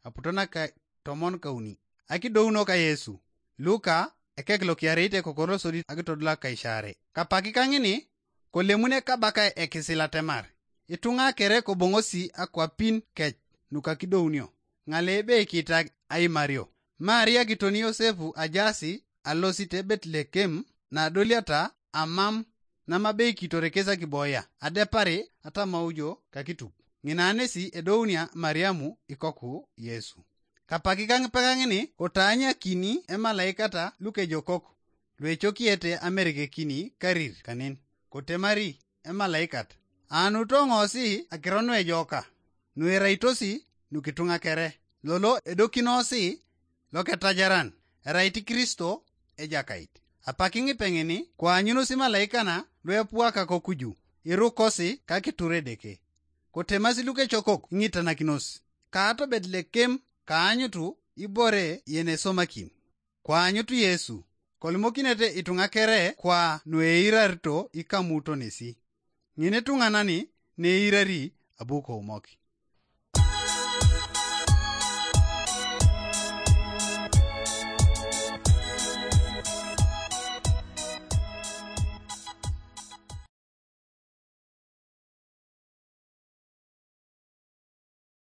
aputona ka tomon kauni. Akidouno ka Yesu. Luka ekeklo kiarite kokoro sodi agitodla ka ishare. Kapaki kangini kolemune kabaka ekisila temar. Itunga kere kobongosi akwapin kech nuka kidounio. Ngalebe kita ai Mario. Maria gitoni Yosefu ajasi alosite Betlehem na doliata amam na mabe kitorekeza kiboya. Adepare ata maujo kakitup. Nginanesi edounia Mariamu ikoku Yesu. Kapaki pekangini kotanya kini emalaikata luke jokoko. Lwecho kiete Amerike kini karir kanin. Kotemari emalaikat. Anu tongosi akironwe joka. Nuera itosi nukitunga kere. Lolo edokinosi loketajaran. Eraiti Kristo ejakait. Apakingi pengini kwa anyunusi malaikana lwepuaka kokuju. Irukosi kakituredeke. Kotemasi luke chokok ngitana kinosi. Kaato Betlehem kaanyutu ibore yene somakin. Kwa anyutu Yesu. Kolimokinete itunga kere kwa nueirarito ikamuto nesi. Ngine tunganani neirari abuko umoki.